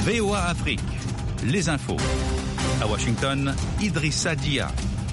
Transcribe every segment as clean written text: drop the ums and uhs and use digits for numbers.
VOA Afrique, les infos. À Washington, Idrissa Dia.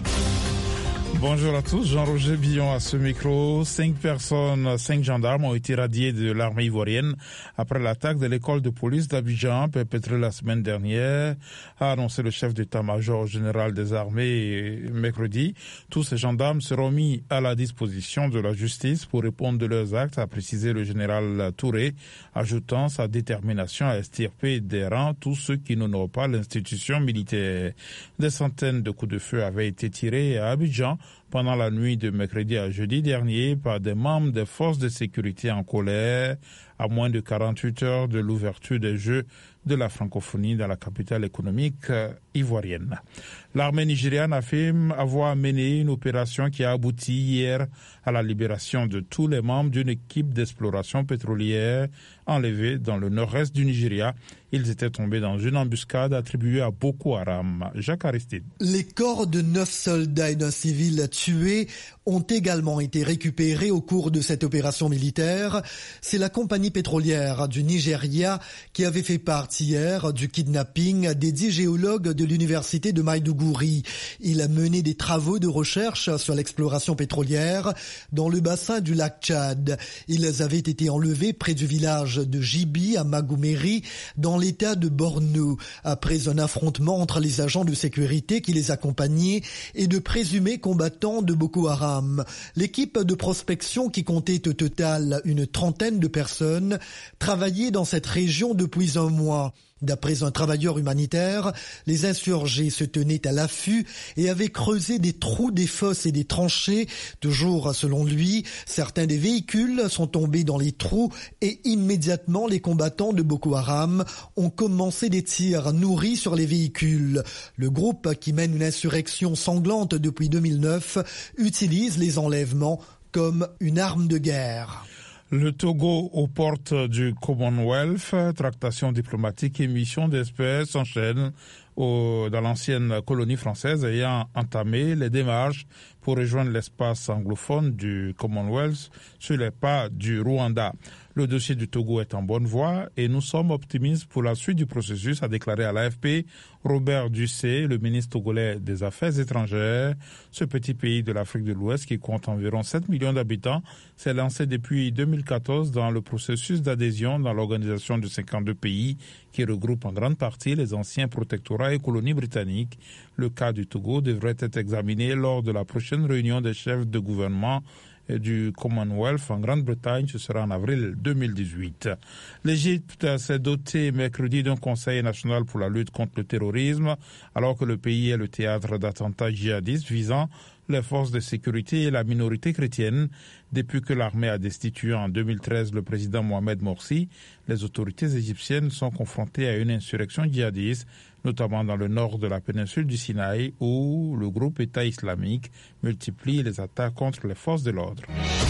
Bonjour à tous, Jean-Roger Billon à ce micro. 5 gendarmes ont été radiés de l'armée ivoirienne après l'attaque de l'école de police d'Abidjan perpétrée la semaine dernière, a annoncé le chef d'état-major général des armées mercredi. Tous ces gendarmes seront mis à la disposition de la justice pour répondre de leurs actes, a précisé le général Touré, ajoutant sa détermination à extirper des rangs tous ceux qui n'honorent pas l'institution militaire. Des centaines de coups de feu avaient été tirés à Abidjan pendant la nuit de mercredi à jeudi dernier par des membres des forces de sécurité en colère, à moins de 48 heures de l'ouverture des Jeux de la francophonie dans la capitale économique ivoirienne. L'armée nigériane affirme avoir mené une opération qui a abouti hier à la libération de tous les membres d'une équipe d'exploration pétrolière enlevés dans le nord-est du Nigeria. Ils étaient tombés dans une embuscade attribuée à Boko Haram. Jacques Aristide. Les corps de 9 soldats et d'un civil tués ont également été récupérés au cours de cette opération militaire. C'est la compagnie pétrolière du Nigeria qui avait fait partie hier du kidnapping des 10 géologues de l'université de Maiduguri. Il a mené des travaux de recherche sur l'exploration pétrolière dans le bassin du lac Tchad. Ils avaient été enlevés près du village de Jibi à Magumeri dans l'état de Borno après un affrontement entre les agents de sécurité qui les accompagnaient et de présumés combattants de Boko Haram. L'équipe de prospection qui comptait au total une trentaine de personnes travaillait dans cette région depuis un mois. D'après un travailleur humanitaire, les insurgés se tenaient à l'affût et avaient creusé des trous, des fosses et des tranchées. Toujours selon lui, certains des véhicules sont tombés dans les trous et immédiatement les combattants de Boko Haram ont commencé des tirs nourris sur les véhicules. Le groupe qui mène une insurrection sanglante depuis 2009 utilise les enlèvements comme une arme de guerre. Le Togo aux portes du Commonwealth, tractations diplomatiques et missions d'espèces s'enchaînent dans l'ancienne colonie française ayant entamé les démarches pour rejoindre l'espace anglophone du Commonwealth sur les pas du Rwanda. Le dossier du Togo est en bonne voie et nous sommes optimistes pour la suite du processus, a déclaré à l'AFP Robert Dussé, le ministre togolais des Affaires étrangères. Ce petit pays de l'Afrique de l'Ouest qui compte environ 7 millions d'habitants s'est lancé depuis 2014 dans le processus d'adhésion dans l'organisation de 52 pays qui regroupe en grande partie les anciens protectorats et colonies britanniques. Le cas du Togo devrait être examiné lors de la prochaine réunion des chefs de gouvernement du Commonwealth en Grande-Bretagne, ce sera en avril 2018. L'Égypte s'est dotée mercredi d'un conseil national pour la lutte contre le terrorisme, alors que le pays est le théâtre d'attentats djihadistes visant les forces de sécurité et la minorité chrétienne. Depuis que l'armée a destitué en 2013 le président Mohamed Morsi, les autorités égyptiennes sont confrontées à une insurrection djihadiste, notamment dans le nord de la péninsule du Sinaï, où le groupe État islamique multiplie les attaques contre les forces de l'ordre.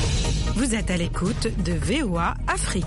Vous êtes à l'écoute de VOA Afrique.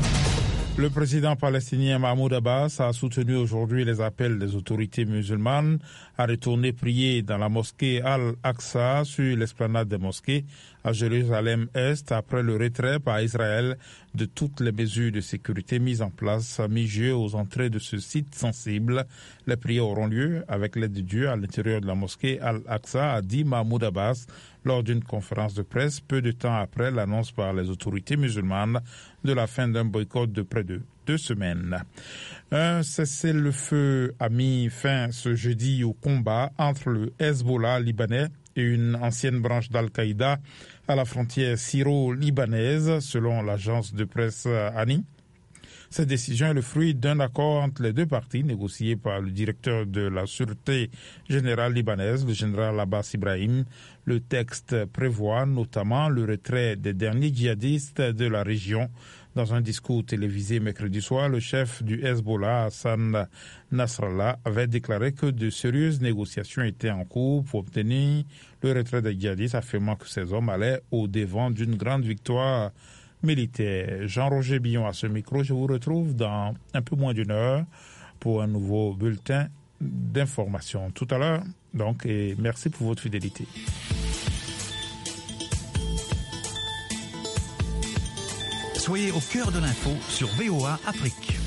Le président palestinien Mahmoud Abbas a soutenu aujourd'hui les appels des autorités musulmanes à retourner prier dans la mosquée Al-Aqsa sur l'esplanade des mosquées à Jérusalem-Est après le retrait par Israël de toutes les mesures de sécurité mises en place à mi-juillet aux entrées de ce site sensible. Les prières auront lieu avec l'aide de Dieu à l'intérieur de la mosquée Al-Aqsa, a dit Mahmoud Abbas lors d'une conférence de presse peu de temps après l'annonce par les autorités musulmanes de la fin d'un boycott de près de 2 semaines. Un cessez-le-feu a mis fin ce jeudi au combat entre le Hezbollah libanais et une ancienne branche d'Al-Qaïda à la frontière syro-libanaise, selon l'agence de presse ANI. Cette décision est le fruit d'un accord entre les deux parties négocié par le directeur de la Sûreté générale libanaise, le général Abbas Ibrahim. Le texte prévoit notamment le retrait des derniers djihadistes de la région. Dans un discours télévisé mercredi soir, le chef du Hezbollah, Hassan Nasrallah, avait déclaré que de sérieuses négociations étaient en cours pour obtenir le retrait des djihadistes, affirmant que ces hommes allaient au-devant d'une grande victoire militaire. Jean-Roger Billon à ce micro. Je vous retrouve dans un peu moins d'une heure pour un nouveau bulletin d'information. Tout à l'heure, donc, et merci pour votre fidélité. Soyez au cœur de l'info sur VOA Afrique.